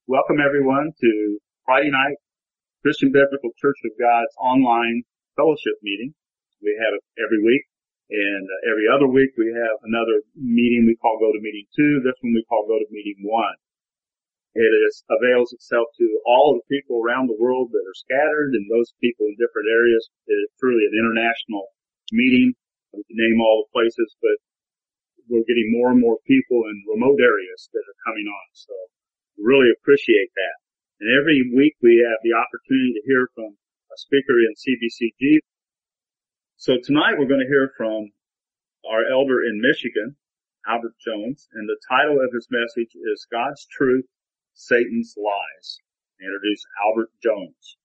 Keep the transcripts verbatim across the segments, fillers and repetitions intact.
Welcome everyone to Friday night Christian Biblical Church of God's online fellowship meeting. We have it every week, and uh, every other week we have another meeting we call Go to Meeting Two. This one we call Go to Meeting One. It is, avails itself to all of the people around the world that are scattered and those people in different areas. It is truly an international meeting. We can name all the places, but we're getting more and more people in remote areas that are coming on. So we really appreciate that. And every week we have the opportunity to hear from a speaker in C B C G. So tonight we're going to hear from our elder in Michigan, Albert Jones, and the title of his message is God's Truth, Satan's Lies. I introduce Albert Jones.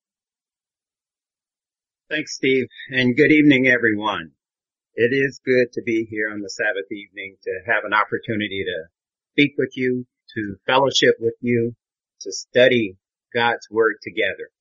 Thanks, Steve, and good evening, everyone. It is good to be here on the Sabbath evening to have an opportunity to speak with you, to fellowship with you, to study God's Word together.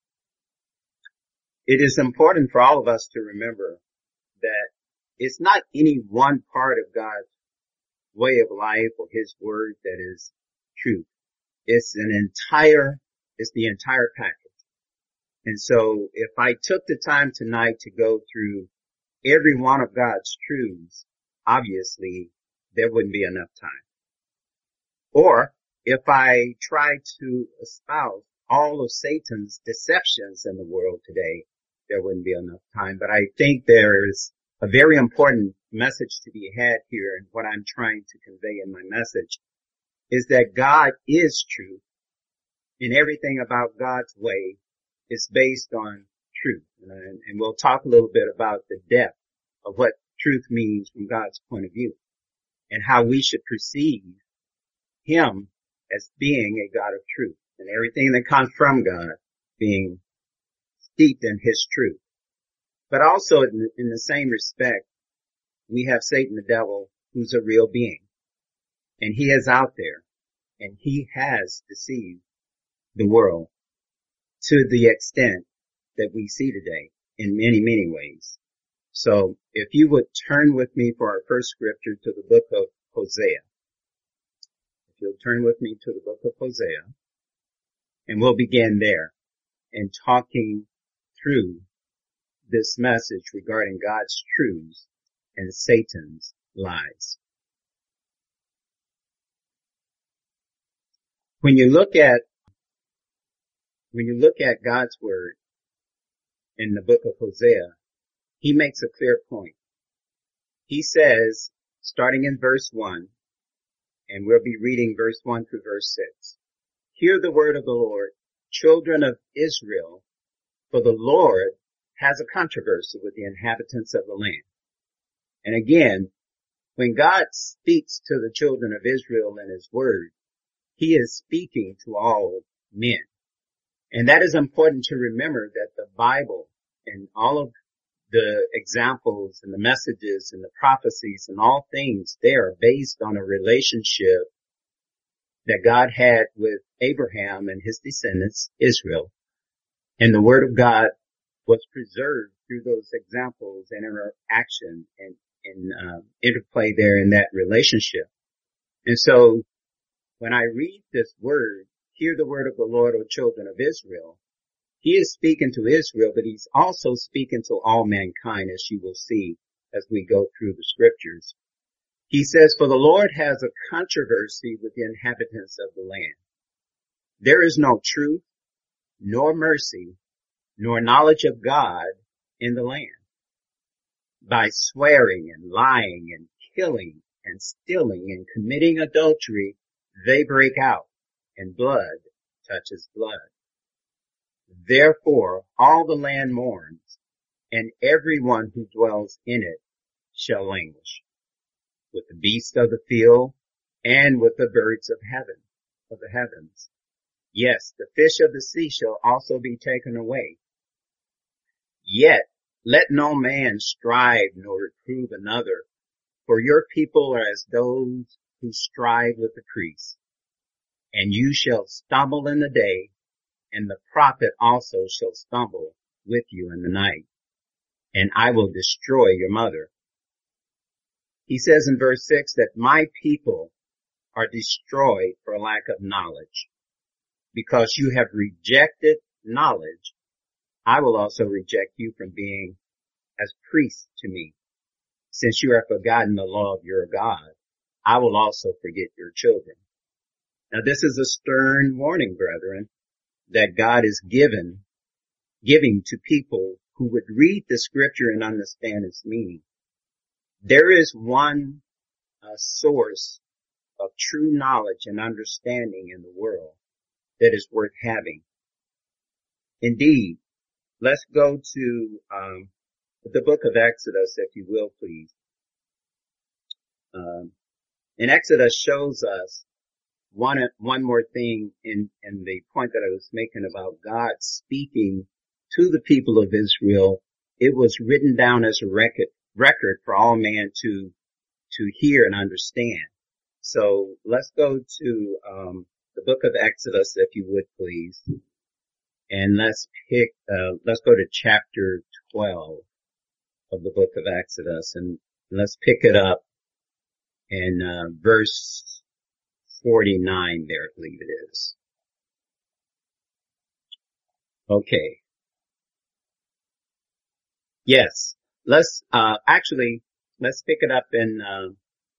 It is important for all of us to remember that it's not any one part of God's way of life or His Word that is truth. It's an entire, it's the entire package. And so if I took the time tonight to go through every one of God's truths, obviously there wouldn't be enough time. Or if I tried to espouse all of Satan's deceptions in the world today, there wouldn't be enough time. But I think there's a very important message to be had here, and what I'm trying to convey in my message is that God is truth, and everything about God's way is based on truth. And, and we'll talk a little bit about the depth of what truth means from God's point of view and how we should perceive Him as being a God of truth and everything that comes from God being steeped in His truth. But also in, in the same respect, we have Satan the devil, who's a real being, and he is out there, and he has deceived the world to the extent that we see today in many, many ways. So if you would turn with me for our first scripture to the book of Hosea. If you'll turn with me to the book of Hosea, and we'll begin there in talking through this message regarding God's truths and Satan's lies. When you look at, when you look at God's word in the book of Hosea, He makes a clear point. He says, starting in verse one, and we'll be reading verse one through verse six. Hear the word of the Lord, children of Israel, for the Lord has a controversy with the inhabitants of the land. And again, when God speaks to the children of Israel in His word, He is speaking to all men. And that is important to remember, that the Bible and all of the examples and the messages and the prophecies and all things, they are based on a relationship that God had with Abraham and his descendants, Israel. And the word of God was preserved through those examples and interaction and, and uh, interplay there in that relationship. And so when I read this word, hear the word of the Lord, O children of Israel, He is speaking to Israel, but He's also speaking to all mankind, as you will see as we go through the scriptures. He says, for the Lord has a controversy with the inhabitants of the land. There is no truth, nor mercy, nor knowledge of God in the land. By swearing and lying and killing and stealing and committing adultery, they break out, and blood touches blood. Therefore all the land mourns, and everyone who dwells in it shall languish, with the beasts of the field and with the birds of heaven, of the heavens. Yes, the fish of the sea shall also be taken away. Yet let no man strive nor reprove another, for your people are as those who strive with the priests. And you shall stumble in the day, and the prophet also shall stumble with you in the night, and I will destroy your mother. He says in verse six that my people are destroyed for lack of knowledge. because you have rejected knowledge, I will also reject you from being as priests to me. Since you have forgotten the law of your God, I will also forget your children. Now this is a stern warning, brethren, that God is given, giving to people who would read the scripture and understand its meaning. There is one uh, source of true knowledge and understanding in the world that is worth having. Indeed, let's go to um, the book of Exodus, if you will, please. Um, and Exodus shows us one one more thing in, in the point that I was making about God speaking to the people of Israel. It was written down as a record record for all man to to hear and understand. So let's go to um, the book of Exodus, if you would, please, and let's pick. Uh, let's go to chapter twelve of the book of Exodus, and let's pick it up in uh, verse forty-nine. There, I believe it is. Okay. Yes. Let's uh, actually let's pick it up in uh,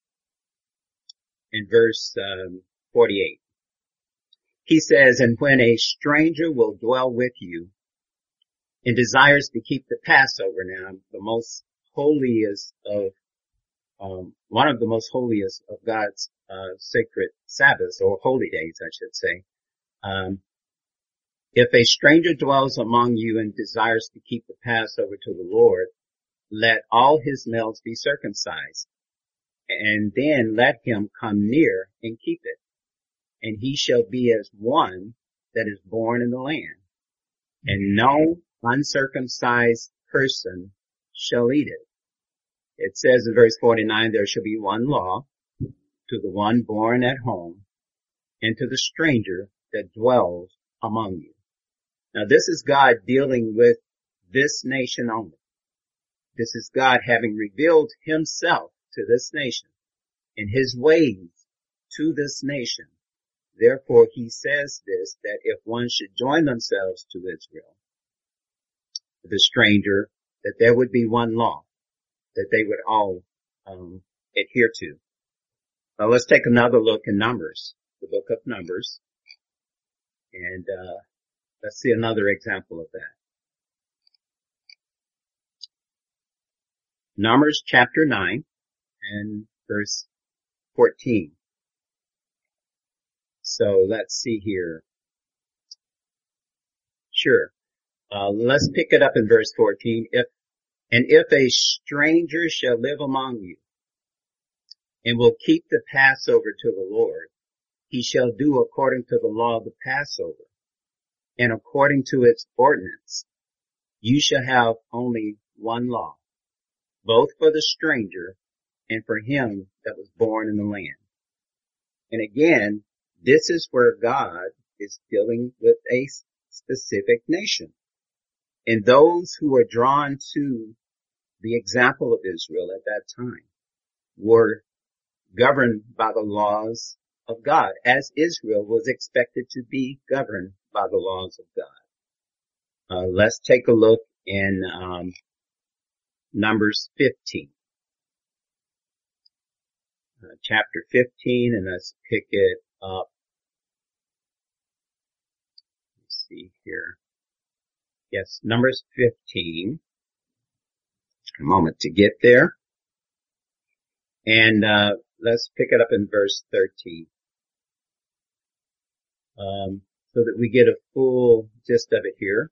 in verse um, forty-eight. He says, "And when a stranger will dwell with you and desires to keep the Passover," now the most holiest of um, one of the most holiest of God's uh, sacred Sabbaths, or holy days, I should say. Um, if a stranger dwells among you and desires to keep the Passover to the Lord, let all his males be circumcised, and then let him come near and keep it. And he shall be as one that is born in the land. And no uncircumcised person shall eat it. It says in verse forty-nine, there shall be one law to the one born at home and to the stranger that dwells among you. Now this is God dealing with this nation only. This is God having revealed himself to this nation and his ways to this nation. Therefore he says this, that if one should join themselves to Israel, the stranger, that there would be one law that they would all um, adhere to. Now let's take another look in Numbers, the book of Numbers, and uh, let's see another example of that. Numbers chapter nine and verse fourteen. So let's see here. Sure. Uh, let's pick it up in verse fourteen. If, and if a stranger shall live among you and will keep the Passover to the Lord, he shall do according to the law of the Passover and according to its ordinance. You shall have only one law, both for the stranger and for him that was born in the land. And again, this is where God is dealing with a specific nation. And those who were drawn to the example of Israel at that time were governed by the laws of God, as Israel was expected to be governed by the laws of God. Uh, let's take a look in um, Numbers fifteen. Uh, chapter fifteen, and let's pick it up. Let's see here. Yes, Numbers fifteen. A moment to get there. And uh let's pick it up in verse thirteen. Um, so that we get a full gist of it here.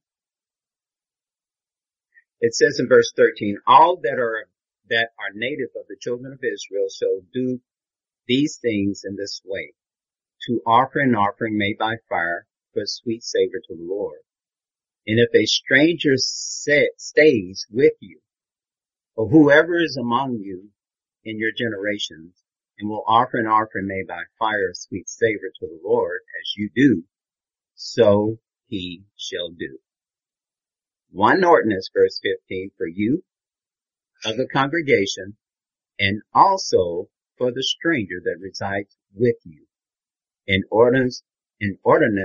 It says in verse thirteen, all that are that are native of the children of Israel shall do these things in this way, to offer an offering made by fire for a sweet savor to the Lord. And if a stranger stays with you, or whoever is among you in your generations, and will offer an offering made by fire of sweet savor to the Lord, as you do, so he shall do. One ordinance, verse fifteen, for you of the congregation, and also for the stranger that resides with you. An ordinance, an ordinance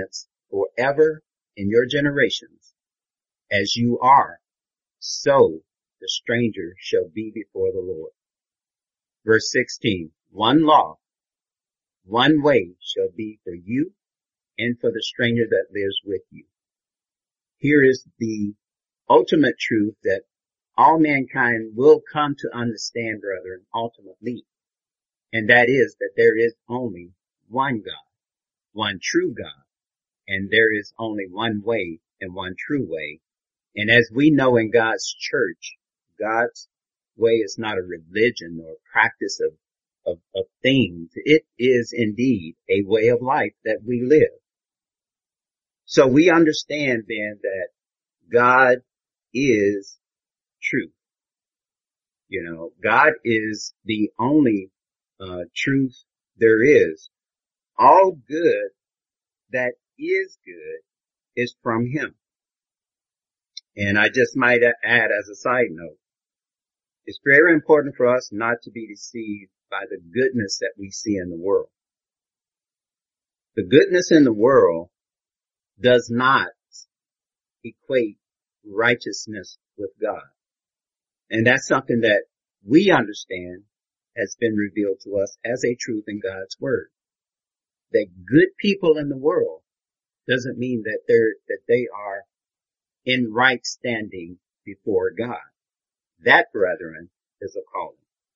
forever in your generations. As you are, so the stranger shall be before the Lord. Verse sixteen, one law, one way shall be for you and for the stranger that lives with you. Here is the ultimate truth that all mankind will come to understand, brethren, ultimately. And that is that there is only one God, one true God, and there is only one way and one true way. And as we know in God's church, God's way is not a religion or a practice of, of, of things. It is indeed a way of life that we live. So we understand then that God is truth. You know, God is the only uh, truth there is. All good that is good is from Him. And I just might add as a side note, it's very important for us not to be deceived by the goodness that we see in the world. The goodness in the world does not equate righteousness with God. And that's something that we understand has been revealed to us as a truth in God's Word. That good people in the world doesn't mean that they're, that they are in right standing before God. That, brethren, is a calling.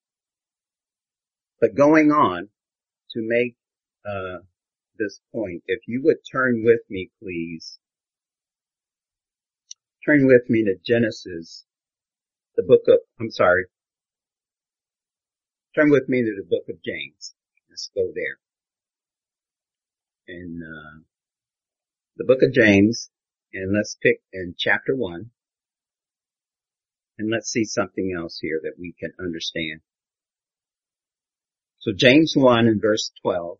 But going on to make uh this point, if you would turn with me, please. Turn with me to Genesis, the book of, I'm sorry. Turn with me to the book of James. Let's go there. And uh the book of James, and let's pick in chapter one. And let's see something else here that we can understand. So James one and verse twelve,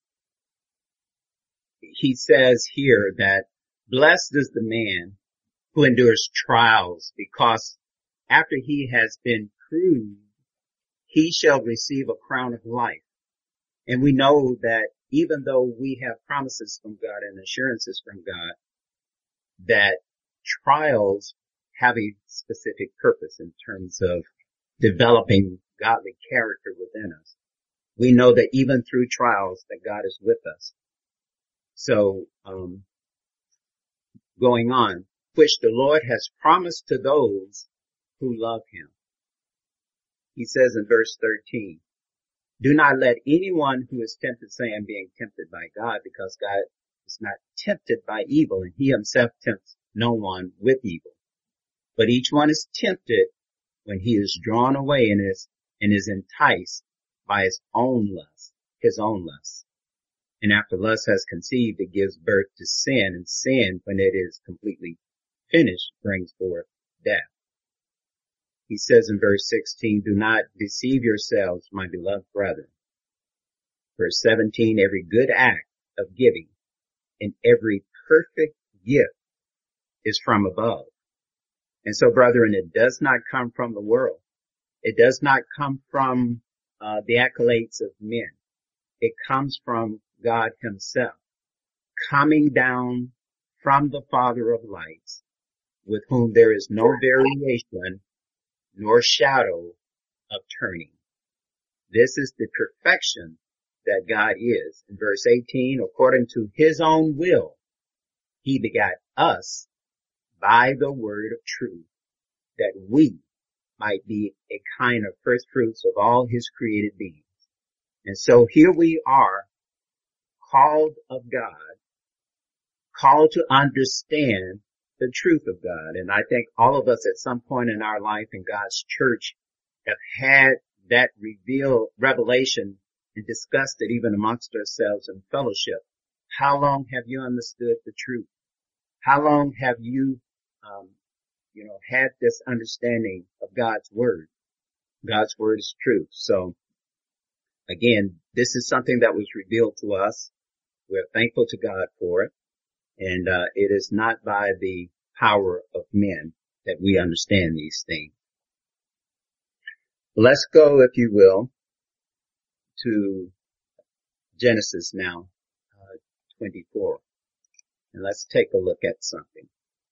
he says here that blessed is the man who endures trials, because after he has been proved, he shall receive a crown of life. And we know that even though we have promises from God and assurances from God, that trials have a specific purpose in terms of developing godly character within us. We know that even through trials that God is with us. So, um, going on, which the Lord has promised to those who love Him. He says in verse thirteen, do not let anyone who is tempted say, I'm being tempted by God, because God is not tempted by evil, and He Himself tempts no one with evil. But each one is tempted when he is drawn away and is, and is enticed by his own lust, his own lust. And after lust has conceived, it gives birth to sin, and sin, when it is completely finished, brings forth death. He says in verse sixteen, do not deceive yourselves, my beloved brethren. Verse seventeen, every good act of giving and every perfect gift is from above. And so, brethren, it does not come from the world. It does not come from uh, the accolades of men. It comes from God Himself, coming down from the Father of lights, with whom there is no variation nor shadow of turning. This is the perfection that God is. In verse eighteen, according to His own will, He begat us by the word of truth, that we might be a kind of first fruits of all His created beings. And so here we are, called of God, called to understand the truth of God. And I think all of us at some point in our life in God's church have had that reveal, revelation and discussed it even amongst ourselves in fellowship. How long have you understood the truth? How long have you, um, you know, had this understanding of God's word? God's word is truth. So again, this is something that was revealed to us. We're thankful to God for it. And, uh, it is not by the power of men that we understand these things. Let's go, if you will, to Genesis now, uh, twenty-four. And let's take a look at something.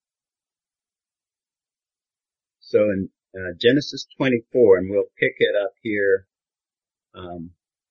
So in uh, Genesis twenty-four, and we'll pick it up here. Um,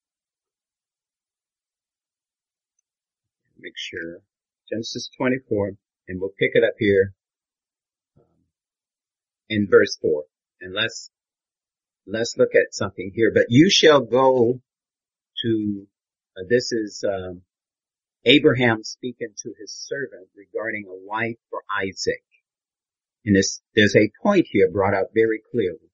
make sure. Genesis twenty-four, and we'll pick it up here um, in verse four. And let's, let's look at something here. But you shall go to, uh, this is um, Abraham speaking to his servant regarding a wife for Isaac. And this, there's a point here brought out very clearly.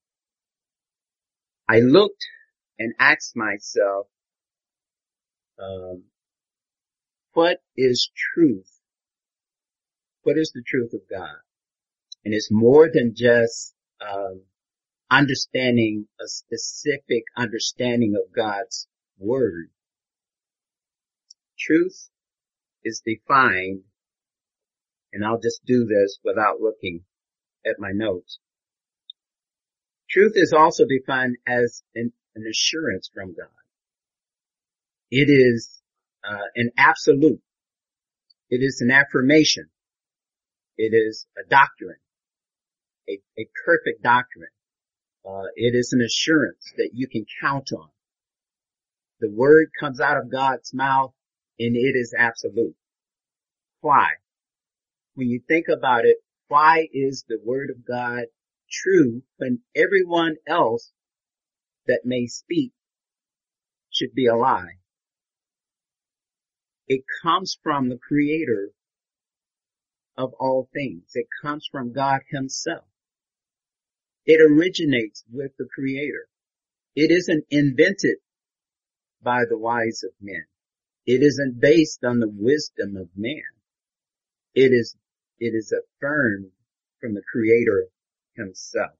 I looked and asked myself, um, what is truth? What is the truth of God? And it's more than just um, understanding a specific understanding of God's word. Truth is defined, and I'll just do this without looking at my notes. Truth is also defined as an, an assurance from God. It is uh, an absolute. It is an affirmation. It is a doctrine, a, a perfect doctrine. Uh, it is an assurance that you can count on. The word comes out of God's mouth, and it is absolute. Why? When you think about it, why is the word of God true when everyone else that may speak should be a lie? It comes from the Creator of all things. It comes from God Himself. It originates with the Creator. It isn't invented by the wise of men. It isn't based on the wisdom of man. It is, it is affirmed from the Creator Himself.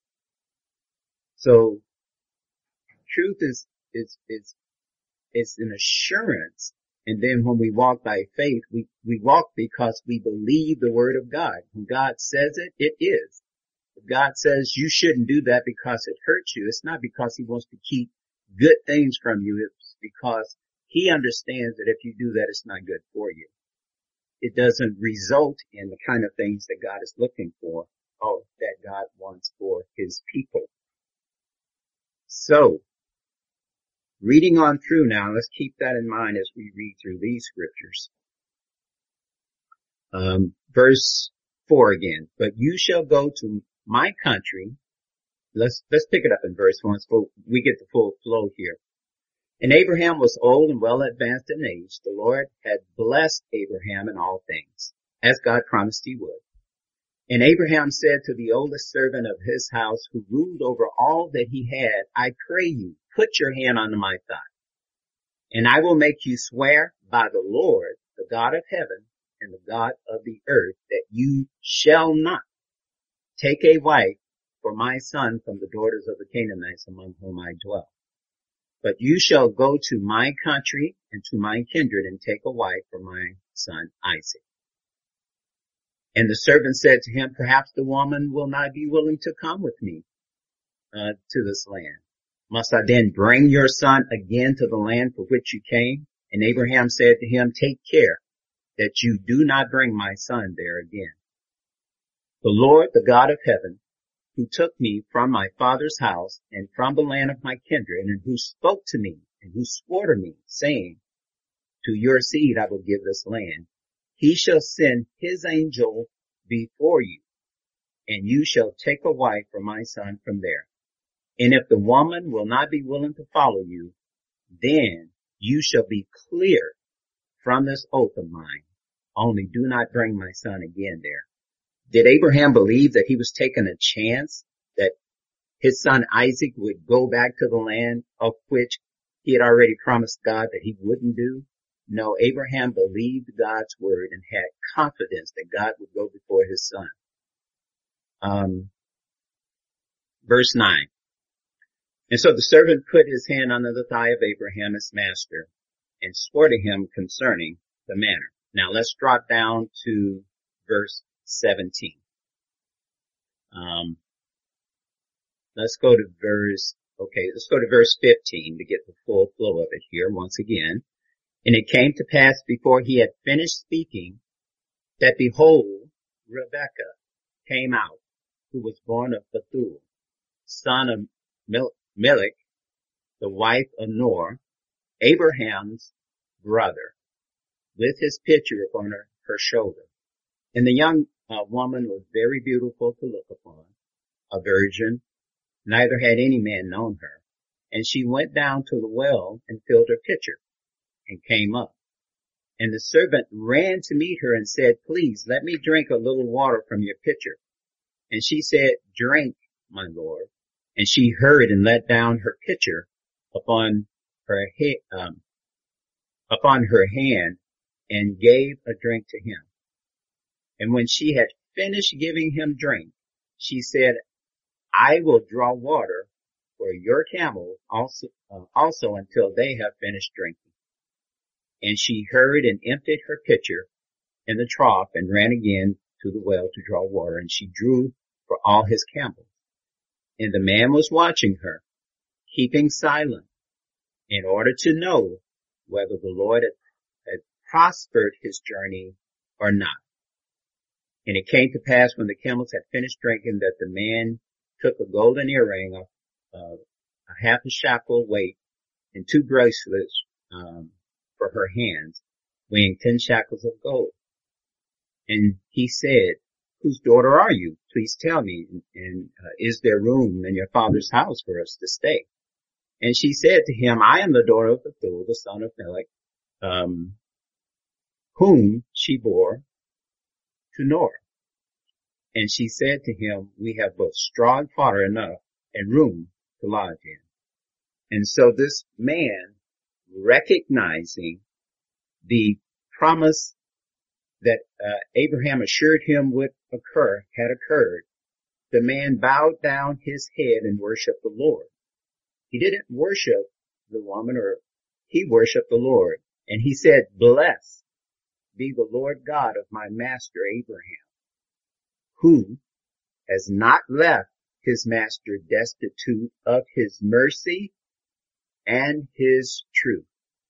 So, truth is, is, is, is an assurance. And then when we walk by faith, we, we walk because we believe the word of God. When God says it, it is. If God says you shouldn't do that because it hurts you, it's not because He wants to keep good things from you. It's because He understands that if you do that, it's not good for you. It doesn't result in the kind of things that God is looking for, or that God wants for His people. So, reading on through now, let's keep that in mind as we read through these scriptures. Um, verse four again. But you shall go to my country. Let's, let's pick it up in verse one so we get the full flow here. And Abraham was old and well advanced in age. The Lord had blessed Abraham in all things, as God promised He would. And Abraham said to the oldest servant of his house, who ruled over all that he had, I pray you, put your hand on my thigh, and I will make you swear by the Lord, the God of heaven and the God of the earth, that you shall not take a wife for my son from the daughters of the Canaanites among whom I dwell. But you shall go to my country and to my kindred and take a wife for my son Isaac. And the servant said to him, perhaps the woman will not be willing to come with me uh, to this land. Must I then bring your son again to the land for which you came? And Abraham said to him, take care that you do not bring my son there again. The Lord, the God of heaven, who took me from my father's house and from the land of my kindred, and who spoke to me and who swore to me, saying, to your seed I will give this land, He shall send His angel before you, and you shall take a wife for my son from there. And if the woman will not be willing to follow you, then you shall be clear from this oath of mine. Only do not bring my son again there. Did Abraham believe that he was taking a chance that his son Isaac would go back to the land of which he had already promised God that he wouldn't do? No, Abraham believed God's word and had confidence that God would go before his son. Um, verse nine. And so the servant put his hand under the thigh of Abraham, his master, and swore to him concerning the matter. Now let's drop down to verse seventeen. Um, let's go to verse, okay, let's go to verse fifteen to get the full flow of it here once again. And it came to pass before he had finished speaking that behold, Rebekah came out, who was born of Bethuel, son of Mil- Milch, the wife of Nor, Abraham's brother, with his pitcher upon her, her shoulder. And the young uh, woman was very beautiful to look upon, a virgin, neither had any man known her. And she went down to the well and filled her pitcher, and came up. And the servant ran to meet her and said, please, let me drink a little water from your pitcher. And she said, drink, my lord. And she hurried and let down her pitcher upon her head, um, upon her hand, and gave a drink to him. And when she had finished giving him drink, she said, I will draw water for your camels also, uh, also until they have finished drinking. And she hurried and emptied her pitcher in the trough and ran again to the well to draw water, and she drew for all his camels. And the man was watching her, keeping silent, in order to know whether the Lord had, had prospered his journey or not. And it came to pass when the camels had finished drinking that the man took a golden earring of uh, a half a shekel weight and two bracelets um, for her hands, weighing ten shekels of gold. And he said, whose daughter are you? Please tell me, and uh, is there room in your father's house for us to stay? And she said to him, I am the daughter of Bethuel, the son of Melech, um, whom she bore to Nor. And she said to him, we have both straw and fodder enough and room to lodge in. And so this man, recognizing the promise that uh, Abraham assured him would occur, had occurred, the man bowed down his head and worshiped the Lord. He didn't worship the woman, or he worshiped the Lord. And he said, blessed be the Lord God of my master Abraham, who has not left his master destitute of his mercy and his truth.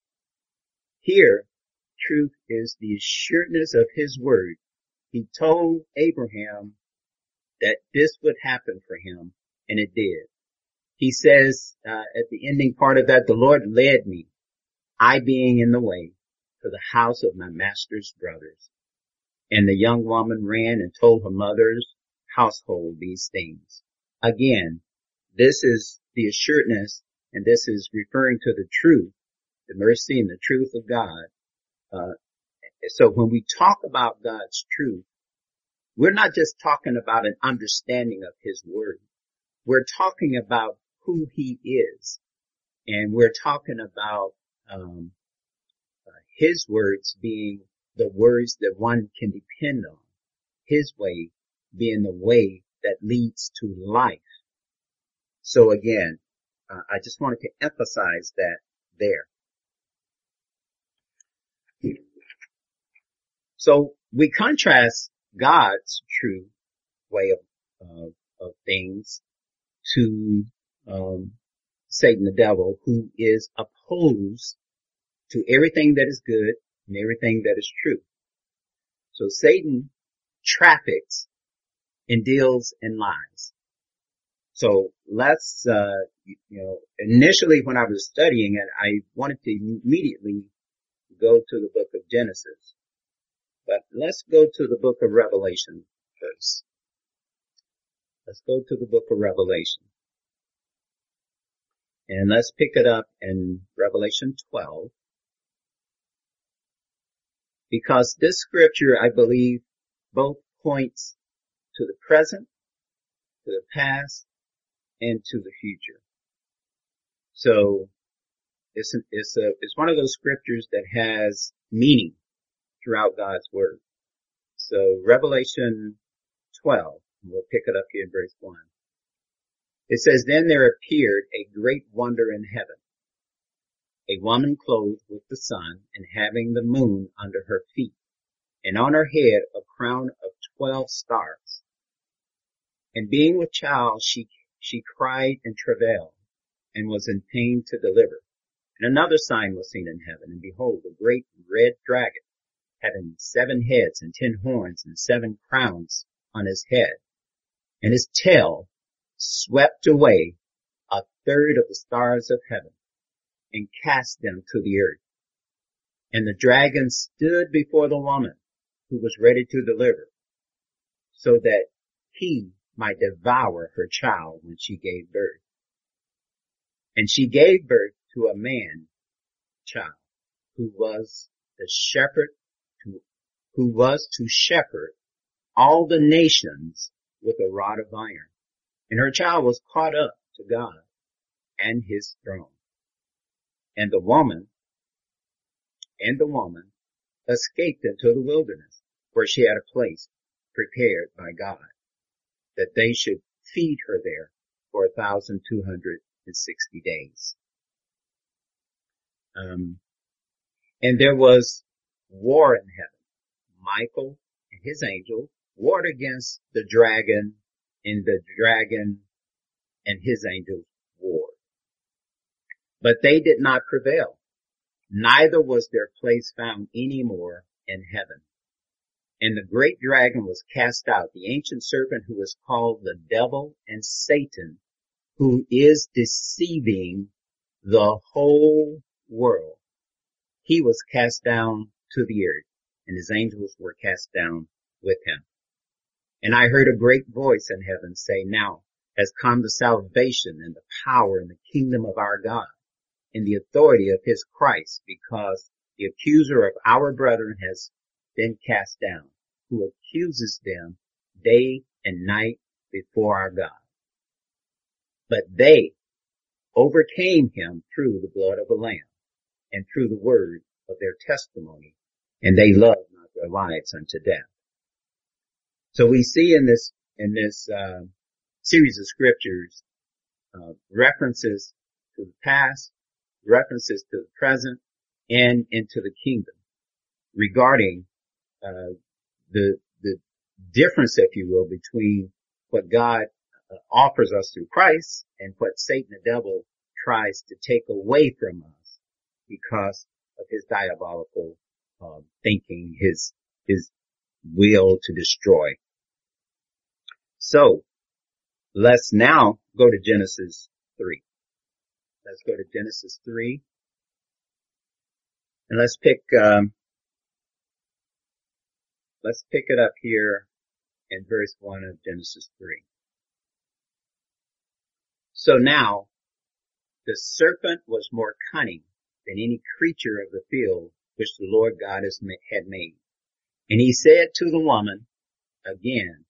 Here, truth is the assuredness of his word. He told Abraham that this would happen for him, and it did. He says uh, at the ending part of that, the Lord led me, I being in the way, to the house of my master's brothers. And the young woman ran and told her mother's household these things. Again, this is the assuredness, and this is referring to the truth, the mercy and the truth of God. Uh, so when we talk about God's truth, we're not just talking about an understanding of his word. We're talking about who he is. And we're talking about um, uh, his words being the words that one can depend on. His way being the way that leads to life. So again, uh, I just wanted to emphasize that there. So we contrast God's true way of, uh, of things to um, Satan, the devil, who is opposed to everything that is good and everything that is true. So Satan traffics and deals in lies. So let's, uh, you know, initially when I was studying it, I wanted to immediately go to the book of Genesis. But let's go to the book of Revelation first. Let's go to the book of Revelation. And let's pick it up in Revelation twelve. Because this scripture, I believe, both points to the present, to the past, and to the future. So it's a, it's a, it's one of those scriptures that has meaning throughout God's word. So Revelation twelve, we'll pick it up here in verse one. It says, then there appeared a great wonder in heaven, a woman clothed with the sun and having the moon under her feet, and on her head a crown of twelve stars. And being with child, she, she cried and travailed, and was in pain to deliver. And another sign was seen in heaven, and behold, a great red dragon, having seven heads and ten horns and seven crowns on his head. And his tail swept away a third of the stars of heaven and cast them to the earth. And the dragon stood before the woman who was ready to deliver, so that he might devour her child when she gave birth. And she gave birth to a man child who was the shepherd to, who was to shepherd all the nations with a rod of iron. And her child was caught up to God and his throne. And the woman, and the woman escaped into the wilderness, where she had a place prepared by God, that they should feed her there for a thousand two hundred and sixty days. Um, and there was war in heaven. Michael and his angel warred against the dragon, and the dragon and his angels warred. But they did not prevail. Neither was their place found any more in heaven. And the great dragon was cast out, the ancient serpent who is called the devil and Satan, who is deceiving the whole world. He was cast down to the earth, and his angels were cast down with him. And I heard a great voice in heaven say, now has come the salvation and the power and the kingdom of our God, and the authority of his Christ, because the accuser of our brethren has been cast down, who accuses them day and night before our God. But they overcame him through the blood of the Lamb and through the word of their testimony, and they loved not their lives unto death. So we see in this, in this, uh, series of scriptures, uh, references to the past, references to the present, and into the kingdom regarding, uh, the, the difference, if you will, between what God uh, offers us through Christ and what Satan the devil tries to take away from us because of his diabolical um, thinking, his his will to destroy. So let's now go to Genesis three. Let's go to Genesis three, and let's pick um, let's pick it up here in verse one of Genesis three. So now the serpent was more cunning than any creature of the field which the Lord God has ma- had made. And he said to the woman, again,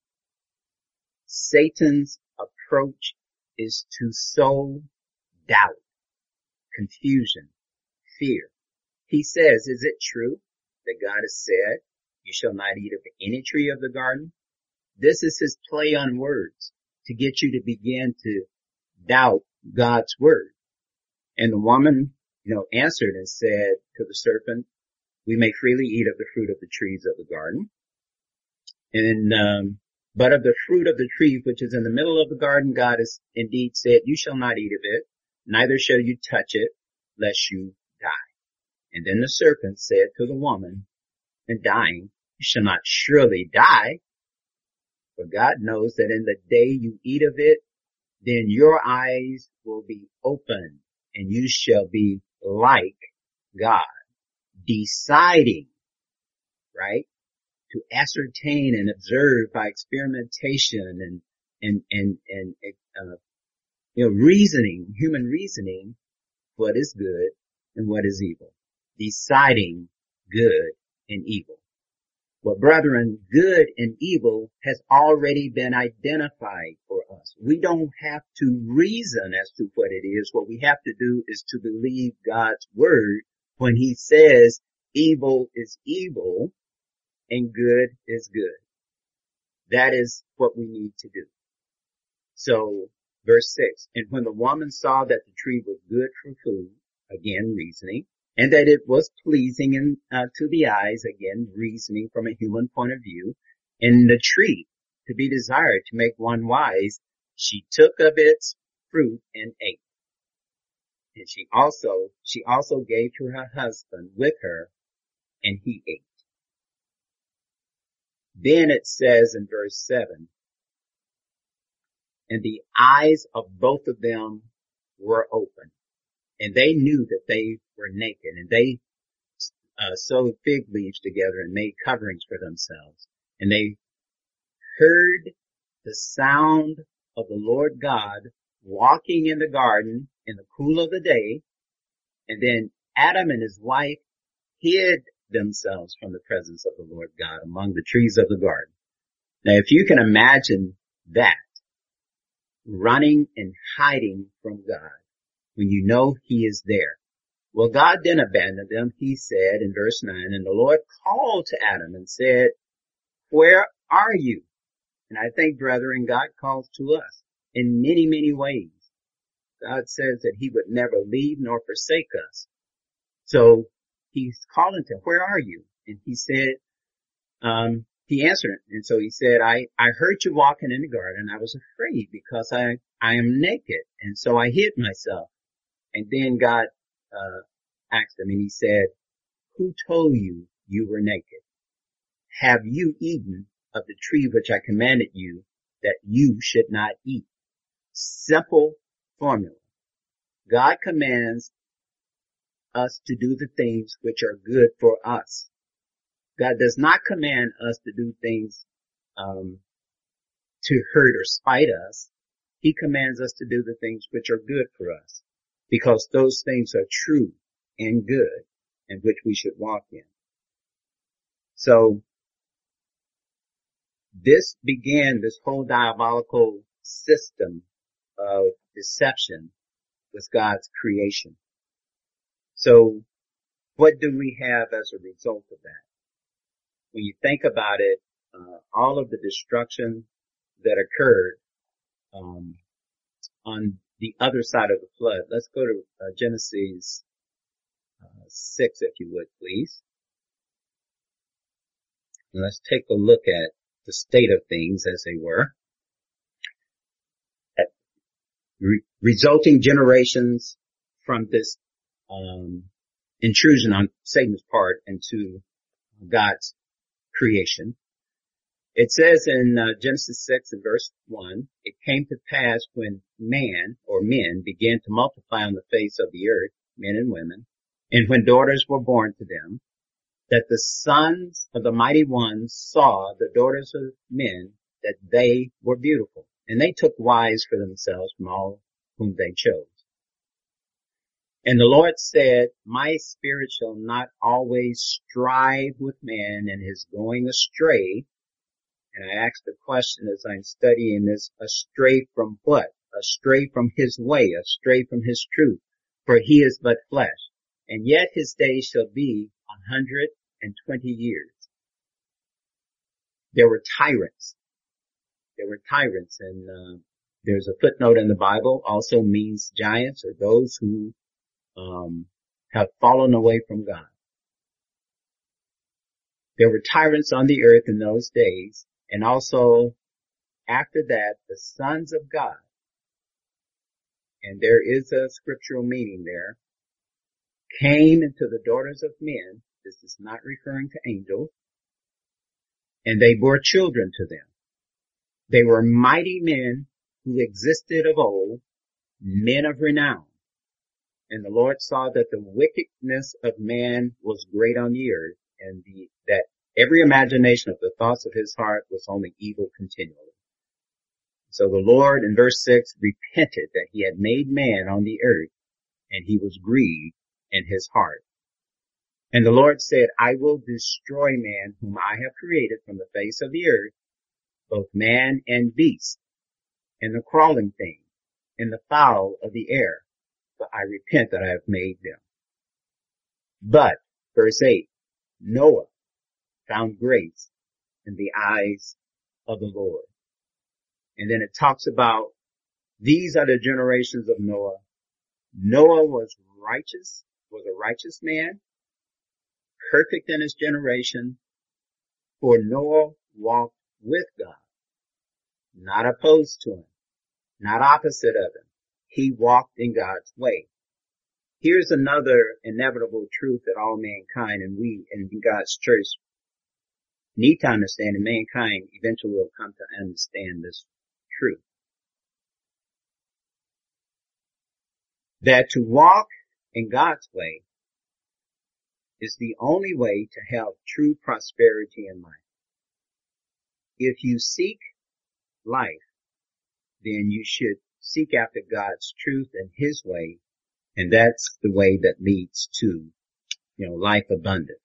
Satan's approach is to sow doubt, confusion, fear. He says, is it true that God has said, you shall not eat of any tree of the garden? This is his play on words to get you to begin to doubt God's word. And the woman, you know, answered and said to the serpent, we may freely eat of the fruit of the trees of the garden. And, um, but of the fruit of the tree which is in the middle of the garden, God has indeed said, you shall not eat of it, neither shall you touch it, lest you die. And then the serpent said to the woman, and dying, you shall not surely die, for God knows that in the day you eat of it, then your eyes will be opened, and you shall be like God, deciding, right, to ascertain and observe by experimentation and, and, and, and, uh, you know, reasoning, human reasoning, what is good and what is evil, deciding good and evil. Well, brethren, good and evil has already been identified for us. We don't have to reason as to what it is. What we have to do is to believe God's word when he says evil is evil and good is good. That is what we need to do. So, verse six, and when the woman saw that the tree was good for food, again reasoning, and that it was pleasing in, uh, to the eyes, again reasoning from a human point of view, and the tree to be desired to make one wise, she took of its fruit and ate. And she also, she also gave to her husband with her, and he ate. Then it says in verse seven, and the eyes of both of them were open, and they knew that they were naked, and they uh, sewed fig leaves together and made coverings for themselves. And they heard the sound of the Lord God walking in the garden in the cool of the day. And then Adam and his wife hid themselves from the presence of the Lord God among the trees of the garden. Now, if you can imagine that, running and hiding from God when you know he is there. Well, God didn't abandon them. He said in verse nine, and the Lord called to Adam and said, where are you? And I think, brethren, God calls to us in many, many ways. God says that he would never leave nor forsake us. So he's calling to, where are you? And he said, um, he answered. And so he said, I, I heard you walking in the garden. I was afraid because I, I am naked. And so I hid myself. And then God, uh, asked him and he said, who told you you were naked? Have you eaten of the tree which I commanded you that you should not eat? Simple formula. God commands us to do the things which are good for us. God does not command us to do things um, to hurt or spite us. He commands us to do the things which are good for us, because those things are true and good and which we should walk in. So this began this whole diabolical system of deception with God's creation. So what do we have as a result of that? When you think about it, uh, all of the destruction that occurred um, on the other side of the flood. Let's go to uh, Genesis uh, six, if you would, please. And let's take a look at the state of things as they were. At re- resulting generations from this um, intrusion on Satan's part into God's creation. It says in uh, Genesis six and verse one, it came to pass when man or men began to multiply on the face of the earth, men and women, and when daughters were born to them, that the sons of the mighty ones saw the daughters of men, that they were beautiful, and they took wives for themselves from all whom they chose. And the Lord said, my spirit shall not always strive with man in his going astray. And I asked the question as I'm studying this, astray from what? Astray from his way, astray from his truth, for he is but flesh. And yet his days shall be a hundred and twenty years. There were tyrants. There were tyrants, and uh, there's a footnote in the Bible, also means giants, or those who um have fallen away from God. There were tyrants on the earth in those days, and also after that, the sons of God. And there is a scriptural meaning there. Came into the daughters of men. This is not referring to angels. And they bore children to them. They were mighty men who existed of old, men of renown. And the Lord saw that the wickedness of man was great on the earth, and the, that every imagination of the thoughts of his heart was only evil continually. So the Lord, in verse six, repented that he had made man on the earth, and he was grieved in his heart. And the Lord said, I will destroy man whom I have created from the face of the earth, both man and beast, and the crawling thing, and the fowl of the air. For I repent that I have made them. But, verse eight, Noah found grace in the eyes of the Lord. And then it talks about, these are the generations of Noah. Noah was righteous, was a righteous man, perfect in his generation, for Noah walked with God, not opposed to him, not opposite of him. He walked in God's way. Here's another inevitable truth that all mankind and we in God's church need to understand, and mankind eventually will come to understand this truth. That to walk in God's way is the only way to have true prosperity in life. If you seek life, then you should seek after God's truth and His way, and that's the way that leads to, you know, life abundant.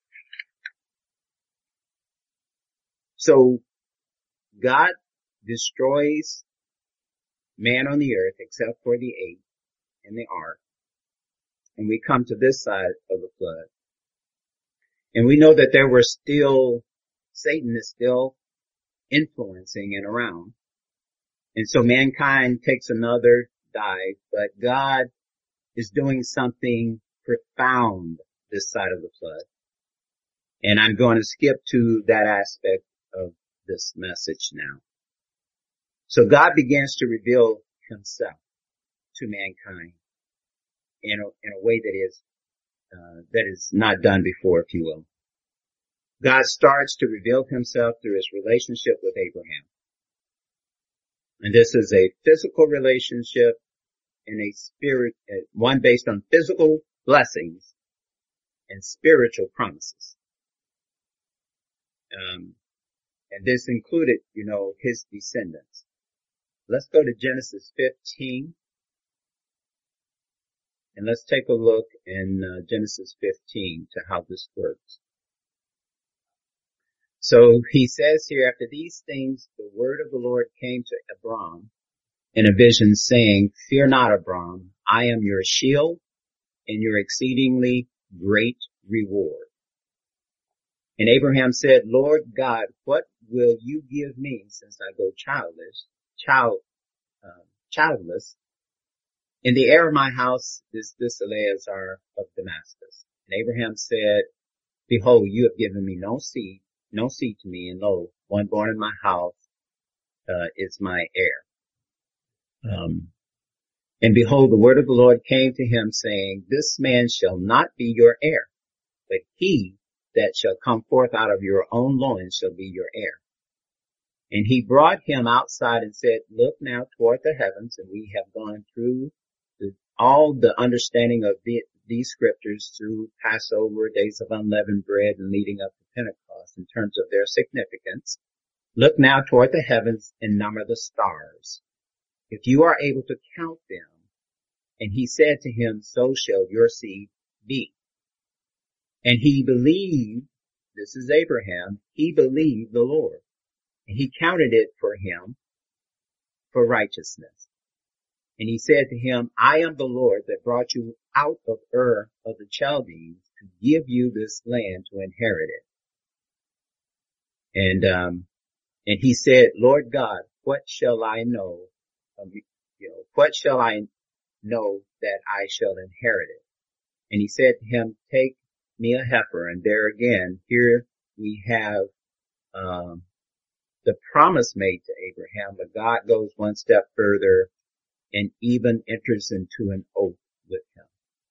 So God destroys man on the earth except for the eight in the ark. And we come to this side of the flood. And we know that there were still, Satan is still influencing and around. And so mankind takes another dive, but God is doing something profound this side of the flood. And I'm going to skip to that aspect of this message now. So God begins to reveal Himself to mankind in a, in a way that is, uh, that is not done before, if you will. God starts to reveal Himself through His relationship with Abraham. And this is a physical relationship and a spirit, one based on physical blessings and spiritual promises. Um, and this included, you know, his descendants. Let's go to Genesis fifteen. And let's take a look in uh, Genesis fifteen to how this works. So he says here, after these things, the word of the Lord came to Abram in a vision saying, fear not, Abram, I am your shield and your exceedingly great reward. And Abraham said, Lord God, what will you give me since I go childless, child, uh, childless? In the heir of my house is this Eleazar of Damascus. And Abraham said, behold, you have given me no seed, no seed to me, and lo, one born in my house, uh, is my heir. Um, and behold, the word of the Lord came to him saying, this man shall not be your heir, but he that shall come forth out of your own loins shall be your heir. And he brought him outside and said, look now toward the heavens, and we have gone through the, all the understanding of the, these scriptures through Passover, days of unleavened bread, and leading up to Pentecost in terms of their significance. Look now toward the heavens and number the stars, if you are able to count them. And he said to him, so shall your seed be. And he believed, this is Abraham, he believed the Lord, and he counted it for him for righteousness. And he said to him, I am the Lord that brought you out of Ur of the Chaldeans to give you this land to inherit it. And, um, and he said, Lord God, what shall I know? Um, you know, what shall I know that I shall inherit it? And he said to him, take me a heifer. And there again, here we have, um, the promise made to Abraham, but God goes one step further and even enters into an oath with him.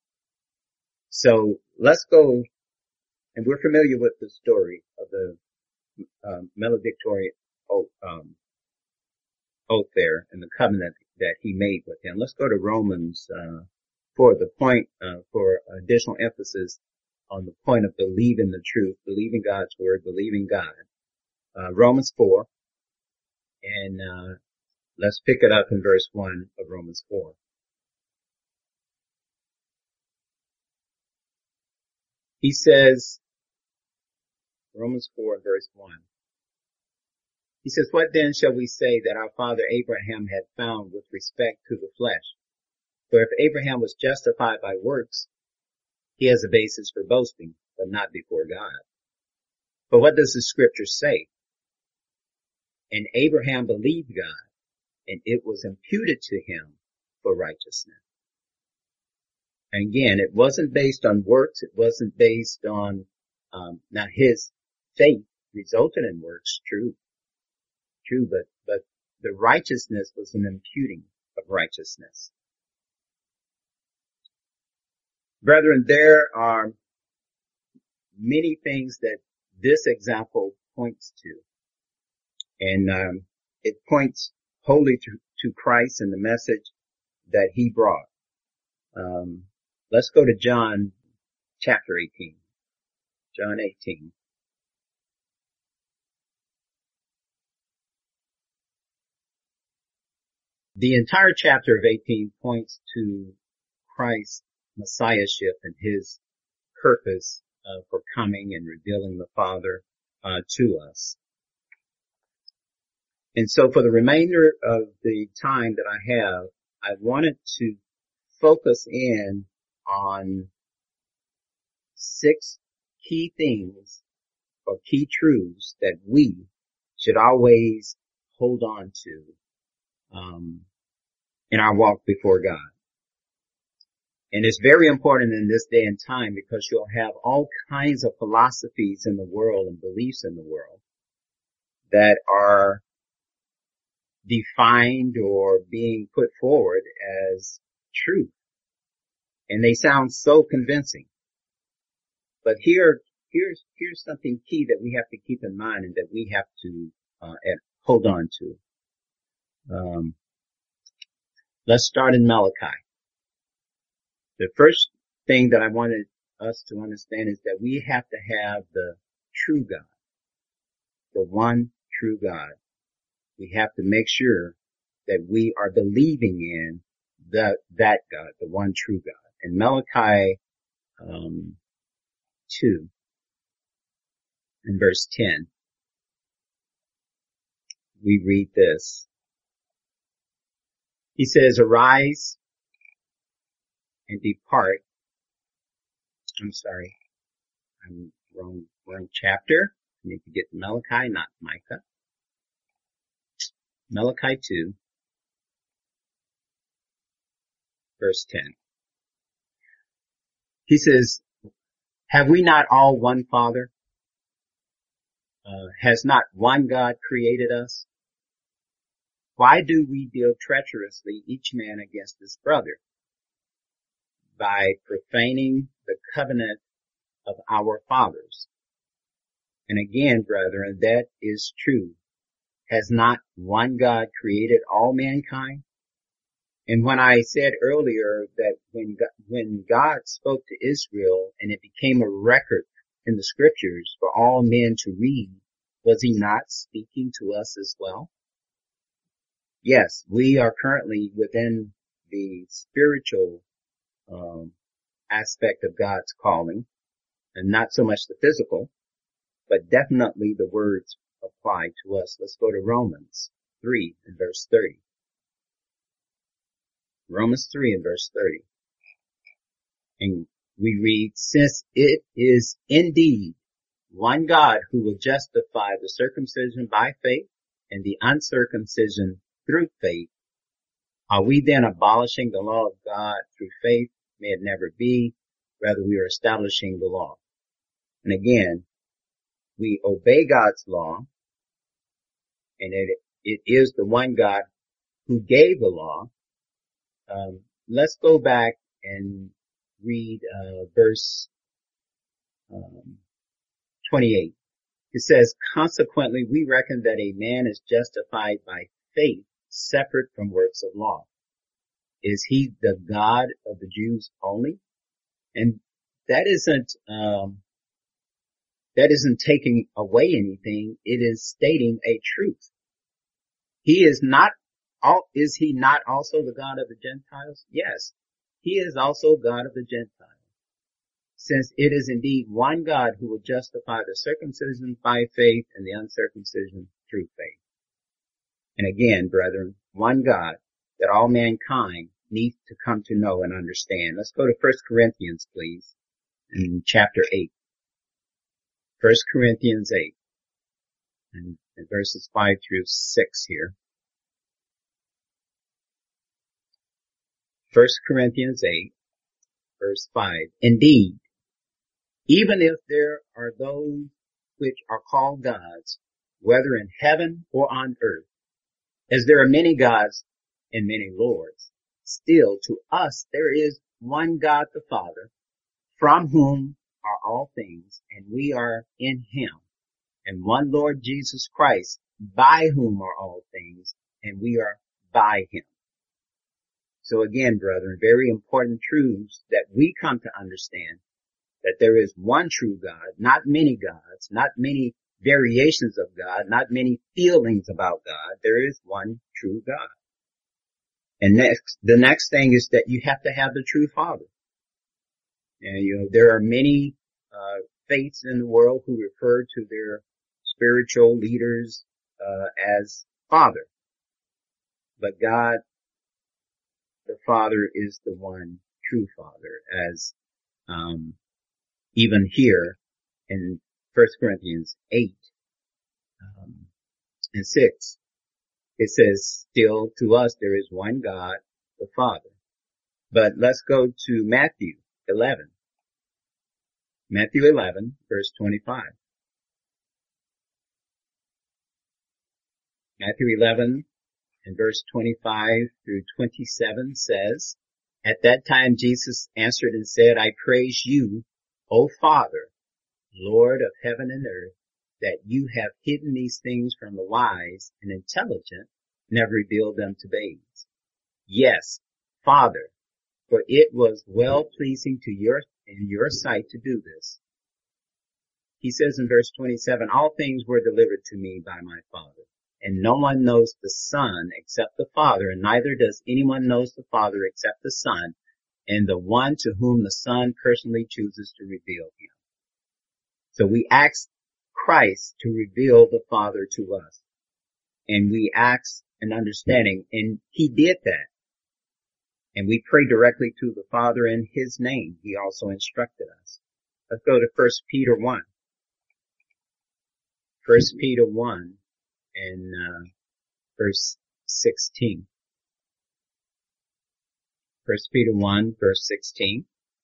So let's go, and we're familiar with the story of the um, maledictory oath, um, oath there and the covenant that he made with him. Let's go to Romans uh, for the point, uh, for additional emphasis on the point of believing the truth, believing God's word, believing God. Uh, Romans four, and uh, let's pick it up in verse one of Romans four. He says, Romans four, verse one. He says, what then shall we say that our father Abraham had found with respect to the flesh? For if Abraham was justified by works, he has a basis for boasting, but not before God. But what does the scripture say? And Abraham believed God, and it was imputed to him for righteousness. And again, it wasn't based on works. It wasn't based on, um, now his faith resulted in works, true, true, but, but the righteousness was an imputing of righteousness. Brethren, there are many things that this example points to. And um, it points wholly to, to Christ and the message that he brought. Um, let's go to John chapter eighteen. John eighteen. The entire chapter of eighteen points to Christ's messiahship and his purpose uh, for coming and revealing the Father uh, to us. And so for the remainder of the time that I have, I wanted to focus in on six key things or key truths that we should always hold on to um, in our walk before God. And it's very important in this day and time because you'll have all kinds of philosophies in the world and beliefs in the world that are defined or being put forward as truth. And they sound so convincing. But here, here's, here's something key that we have to keep in mind and that we have to, uh, hold on to. Um, let's start in Malachi. The first thing that I wanted us to understand is that we have to have the true God, the one true God. We have to make sure that we are believing in that, that God, the one true God. In Malachi, um, two, in verse ten, we read this. He says, arise and depart. I'm sorry. I'm wrong, wrong chapter. I need to get to Malachi, not Micah. Malachi two, verse ten. He says, have we not all one Father? Uh, has not one God created us? Why do we deal treacherously each man against his brother? By profaning the covenant of our fathers. And again, brethren, that is true. Has not one God created all mankind? And when I said earlier that when God, when God spoke to Israel and it became a record in the scriptures for all men to read, was he not speaking to us as well? Yes, we are currently within the spiritual um, aspect of God's calling, and not so much the physical, but definitely the words apply to us. Let's go to Romans three and verse thirty. Romans three and verse thirty. And we read, since it is indeed one God who will justify the circumcision by faith and the uncircumcision through faith, are we then abolishing the law of God through faith? May it never be. Rather, we are establishing the law. And again, we obey God's law, and it, it is the one God who gave the law. Um, let's go back and read uh, verse um, twenty-eight. It says, consequently, we reckon that a man is justified by faith separate from works of law. Is he the God of the Jews only? And that isn't um, that isn't taking away anything. It is stating a truth. He is not. All, is he not also the God of the Gentiles? Yes, he is also God of the Gentiles. Since it is indeed one God who will justify the circumcision by faith and the uncircumcision through faith. And again, brethren, one God that all mankind needs to come to know and understand. Let's go to First Corinthians, please, in chapter eight. First Corinthians eight, and, and verses five through six here. First Corinthians eight, verse five. Indeed, even if there are those which are called gods, whether in heaven or on earth, as there are many gods and many lords, still to us there is one God the Father, from whom are all things, and we are in him. and one Lord Jesus Christ, by whom are all things, and we are by him. So again, brethren, very important truths that we come to understand, that there is one true God, not many gods, not many variations of God, not many feelings about God. There is one true God. And next, the next thing is that you have to have the true Father. And you know, there are many uh faiths in the world who refer to their spiritual leaders uh as Father. But God, the Father, is the one true Father, as um even here in First Corinthians eight um, and six, it says, still to us there is one God, the Father. But let's go to Matthew eleven. Matthew eleven, verse twenty-five. Matthew eleven and verse twenty-five through twenty-seven says, at that time Jesus answered and said, I praise you, O Father, Lord of heaven and earth, that you have hidden these things from the wise and intelligent, and have revealed them to babes. Yes, Father, for it was well pleasing to your, in your sight to do this. He says in verse twenty-seven, all things were delivered to me by my Father, and no one knows the Son except the Father, and neither does anyone knows the Father except the Son, and the one to whom the Son personally chooses to reveal him. So we ask Christ to reveal the Father to us, and we ask an understanding, and he did that. And we pray directly to the Father in his name. He also instructed us. Let's go to First Peter one. First Peter one and uh, verse sixteen. First Peter one, verse sixteen.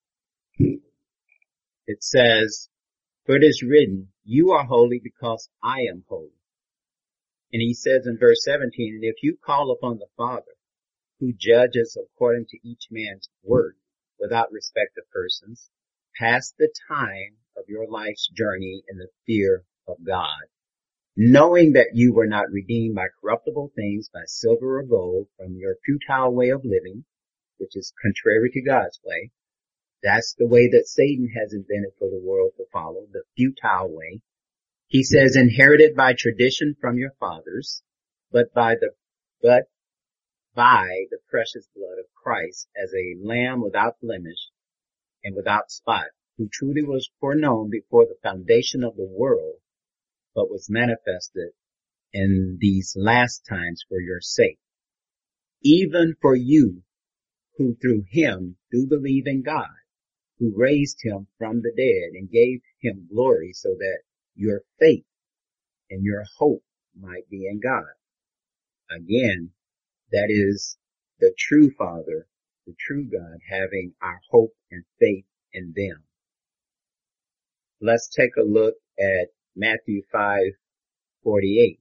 It says, for it is written, you are holy because I am holy. And he says in verse seventeen, and if you call upon the Father, who judges according to each man's work without respect of persons, pass the time of your life's journey in the fear of God, knowing that you were not redeemed by corruptible things, by silver or gold, from your futile way of living, which is contrary to God's way. That's the way that Satan has invented for the world to follow, the futile way. He says, inherited by tradition from your fathers, but by the, but by the precious blood of Christ, as a lamb without blemish and without spot, who truly was foreknown before the foundation of the world, but was manifested in these last times for your sake. Even for you, who through him do believe in God, who raised him from the dead and gave him glory, so that your faith and your hope might be in God. Again, that is the true Father, the true God, having our hope and faith in them. Let's take a look at Matthew five forty-eight.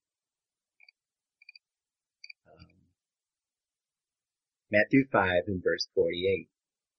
Um, Matthew five and verse forty-eight.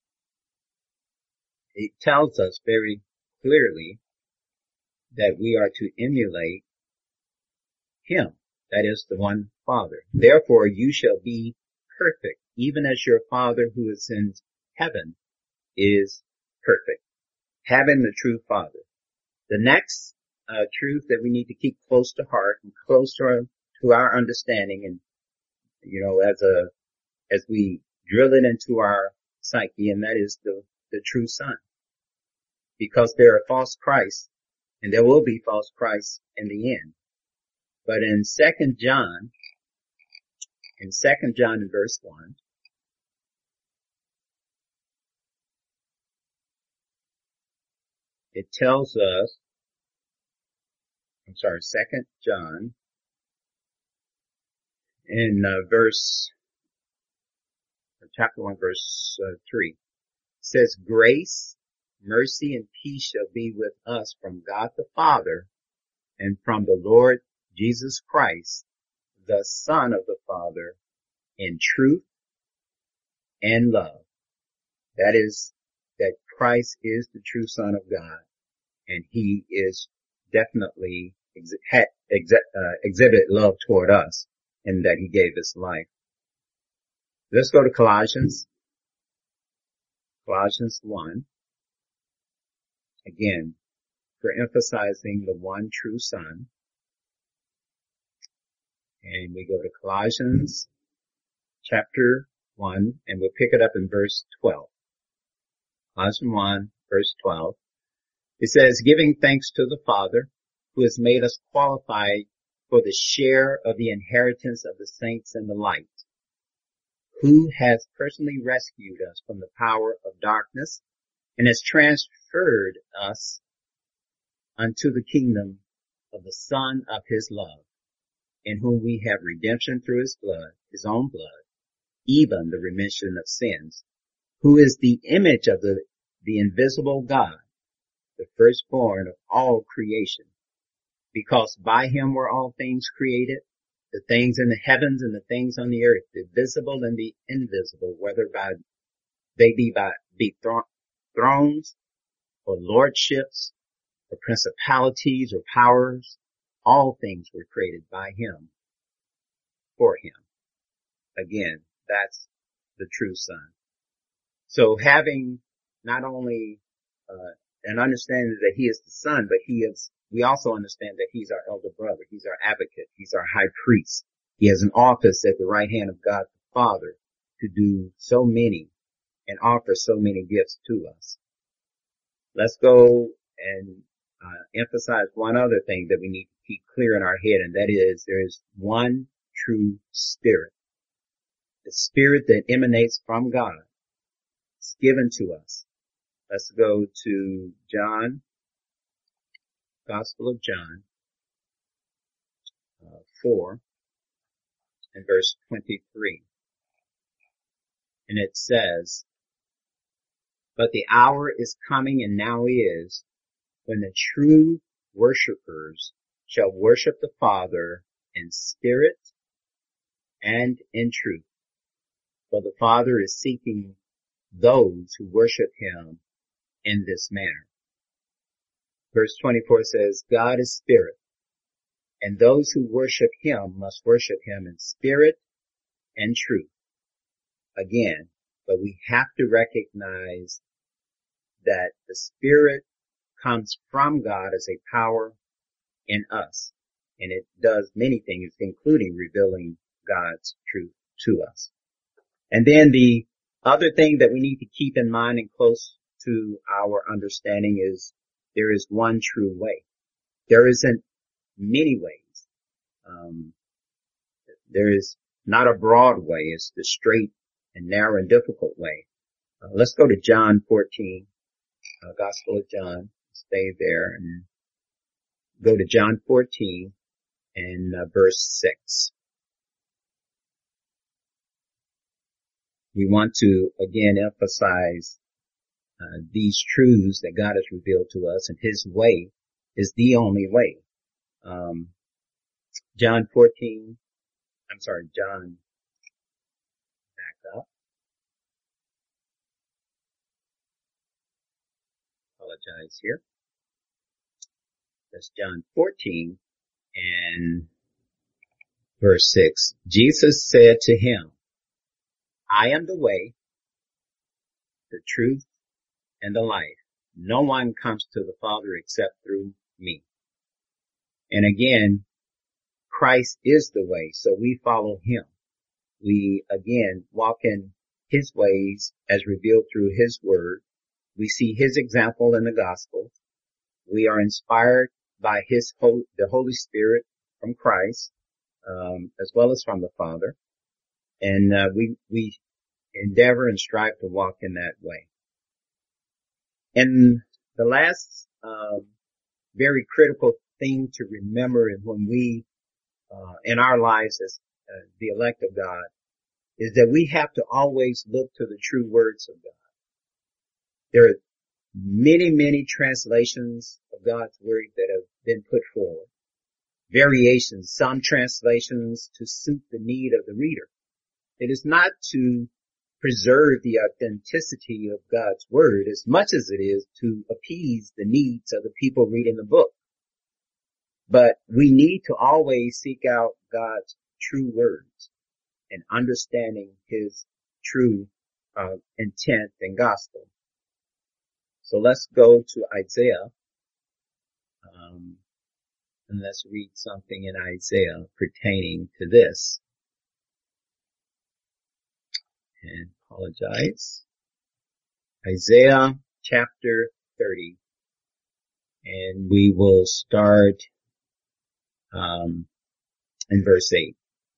It tells us very clearly that we are to emulate him, that is the one Father. Therefore you shall be perfect, even as your Father who is in heaven is perfect. Having the true Father. The next uh, truth that we need to keep close to heart and close to our, to our understanding, and you know, as a as we drill it into our psyche, and that is the the true Son. Because there are false Christs, and there will be false Christs in the end. But in Second John, in Second John in verse one, it tells us, I'm sorry, Second John in uh, verse, chapter one, verse uh, three, says, grace, mercy, and peace shall be with us from God the Father and from the Lord Jesus Christ, the Son of the Father, in truth and love. That is, that Christ is the true Son of God, and he is definitely ex- had, ex- uh, exhibited love toward us in that he gave his life. Let's go to Colossians. Colossians one. Again, for emphasizing the one true Son. And we go to Colossians chapter one, and we'll pick it up in verse twelve. Colossians one, verse twelve. It says, giving thanks to the Father, who has made us qualified for the share of the inheritance of the saints in the light, who has personally rescued us from the power of darkness and has transferred us unto the kingdom of the Son of his love, in whom we have redemption through his blood, his own blood, even the remission of sins, who is the image of the, the invisible God, the firstborn of all creation, because by him were all things created, the things in the heavens and the things on the earth, the visible and the invisible, whether by they be by be thro- thrones or lordships or principalities or powers, all things were created by him, for him. Again, that's the true Son. So having not only uh, an understanding that he is the Son, but he is, we also understand that he's our elder brother, he's our advocate, he's our high priest. He has an office at the right hand of God the Father to do so many and offer so many gifts to us. Let's go and uh, emphasize one other thing that we need to keep clear in our head, and that is there is one true Spirit. The Spirit that emanates from God is given to us. Let's go to John, Gospel of John, uh, four, and verse twenty-three. And it says, but the hour is coming and now is when the true worshipers shall worship the Father in spirit and in truth. For the Father is seeking those who worship him in this manner. Verse twenty-four says, God is spirit, and those who worship him must worship him in spirit and truth. Again, but we have to recognize that the Spirit comes from God as a power in us, and it does many things, including revealing God's truth to us. And then the other thing that we need to keep in mind and close to our understanding is there is one true way. There isn't many ways. Um, there is not a broad way. It's the straight and narrow and difficult way. Uh, let's go to John fourteen, uh, Gospel of John. Stay there and go to John fourteen and uh, verse six. We want to again emphasize uh, these truths that God has revealed to us, and his way is the only way. Um, John fourteen, I'm sorry, John, back up. Apologize here. That's John fourteen and verse six. Jesus said to him, I am the way, the truth, and the life. No one comes to the Father except through me. And again, Christ is the way, so we follow him. We again walk in his ways as revealed through his word. We see his example in the gospel. We are inspired by his whole, the Holy Spirit from Christ, um, as well as from the Father. And uh, we we endeavor and strive to walk in that way. And the last um, very critical thing to remember is when we, uh, in our lives as uh, the elect of God, is that we have to always look to the true words of God. There are many, many translations of God's word that have been put forward. Variations, some translations to suit the need of the reader. It is not to preserve the authenticity of God's word as much as it is to appease the needs of the people reading the book. But we need to always seek out God's true words and understanding his true uh, intent and gospel. So let's go to Isaiah, um, and let's read something in Isaiah pertaining to this. And apologize. Isaiah chapter thirty, and we will start um, in verse eight.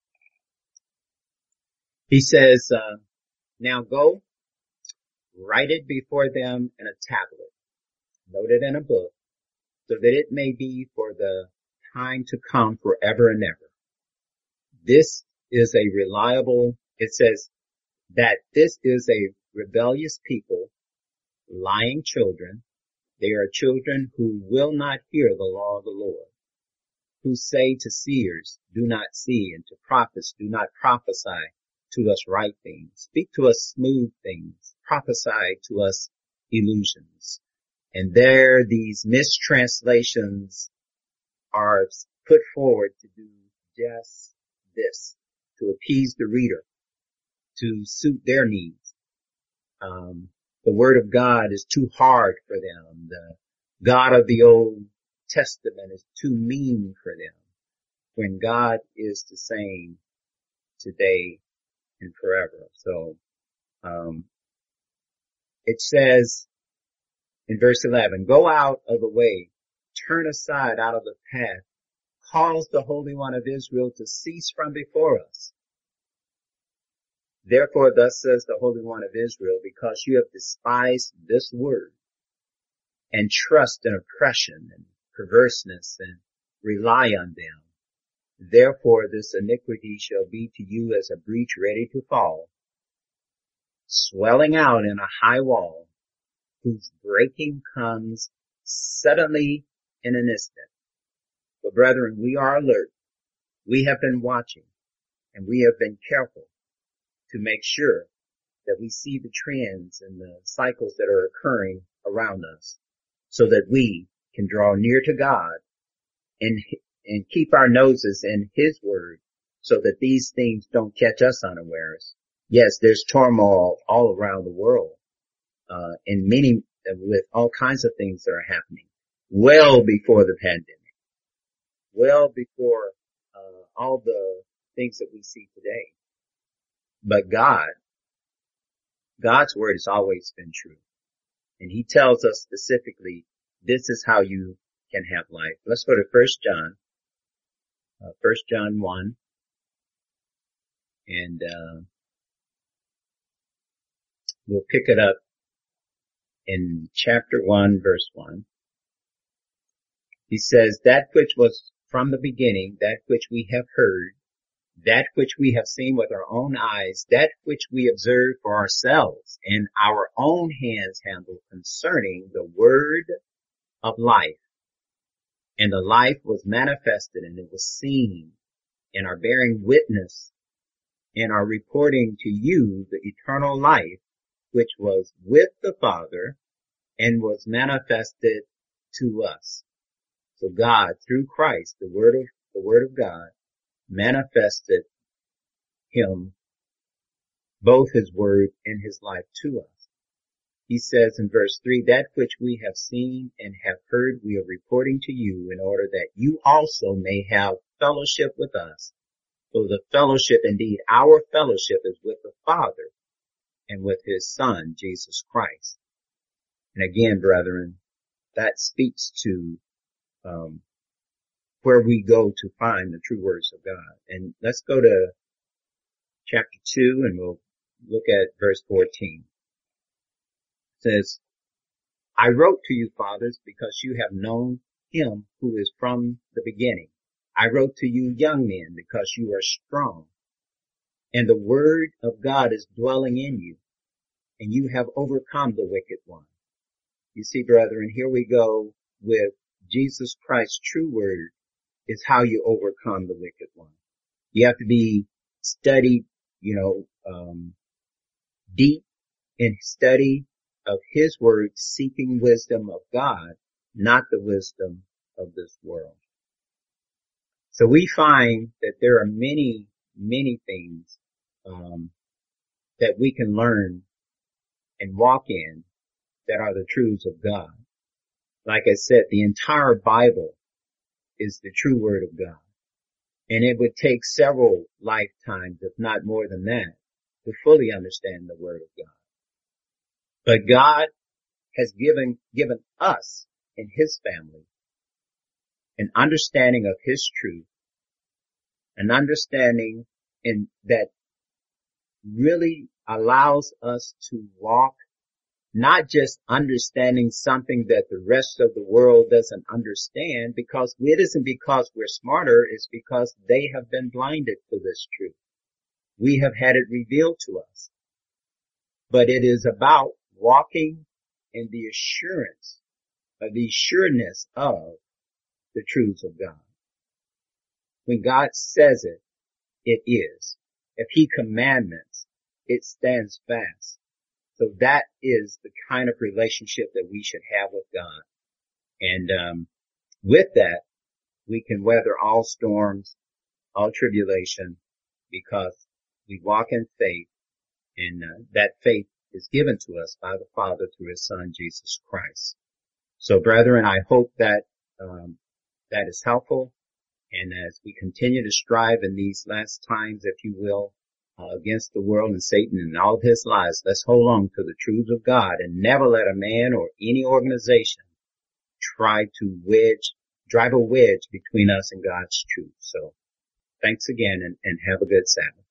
He says, uh, now go, write it before them in a tablet, note it in a book, so that it may be for the time to come forever and ever. This is a reliable, it says that this is a rebellious people, lying children. They are children who will not hear the law of the Lord, who say to seers, do not see, and to prophets, do not prophesy to us right things. Speak to us smooth things. Prophesy to us illusions. And there these mistranslations are put forward to do just this, to appease the reader, to suit their needs. Um, the word of God is too hard for them. The God of the Old Testament is too mean for them, when God is the same today and forever. So, um, it says in verse eleven, go out of the way, turn aside out of the path, cause the Holy One of Israel to cease from before us. Therefore, thus says the Holy One of Israel, because you have despised this word and trust in oppression and perverseness and rely on them, therefore this iniquity shall be to you as a breach ready to fall, swelling out in a high wall, whose breaking comes suddenly in an instant. But brethren, we are alert. We have been watching, and we have been careful to make sure that we see the trends and the cycles that are occurring around us, so that we can draw near to God and and keep our noses in his word, so that these things don't catch us unawares. Yes, there's turmoil all around the world, uh, and many, with all kinds of things that are happening well before the pandemic, well before, uh, all the things that we see today. But God, God's word has always been true. And he tells us specifically, this is how you can have life. Let's go to First John, uh, First John one, and, uh, we'll pick it up in chapter one, verse one. He says, that which was from the beginning, that which we have heard, that which we have seen with our own eyes, that which we observe for ourselves, and our own hands handle concerning the word of life. And the life was manifested, and it was seen, and are bearing witness, and are reporting to you the eternal life, which was with the Father, and was manifested to us. So God, through Christ, the word of, the word of God, manifested him, both his word and his life to us. He says in verse three, that which we have seen and have heard we are reporting to you, in order that you also may have fellowship with us. So the fellowship, indeed, our fellowship is with the Father and with his Son, Jesus Christ. And again, brethren, that speaks to um where we go to find the true words of God. And let's go to chapter two, and we'll look at verse fourteen. It says, I wrote to you, fathers, because you have known him who is from the beginning. I wrote to you, young men, because you are strong, and the word of God is dwelling in you, and you have overcome the wicked one. You see, brethren, here we go with Jesus Christ's true word is how you overcome the wicked one. You have to be studied, you know, um, deep in study of his word, seeking wisdom of God, not the wisdom of this world. So we find that there are many, many things um, that we can learn and walk in that are the truths of God. Like I said, the entire Bible is the true word of God. And it would take several lifetimes, if not more than that, to fully understand the word of God. But God has given, given us and his family an understanding of his truth, an understanding in that really allows us to walk, not just understanding something that the rest of the world doesn't understand, because it isn't because we're smarter, it's because they have been blinded to this truth. We have had it revealed to us. But it is about walking in the assurance, of the sureness of the truths of God. When God says it, it is. If he commandments, it stands fast. So that is the kind of relationship that we should have with God. And um, with that, we can weather all storms, all tribulation, because we walk in faith, and uh, that faith is given to us by the Father through his Son, Jesus Christ. So, brethren, I hope that um, that is helpful. And as we continue to strive in these last times, if you will, uh, against the world and Satan and all of his lies, let's hold on to the truths of God and never let a man or any organization try to wedge, drive a wedge between us and God's truth. So thanks again, and, and have a good Sabbath.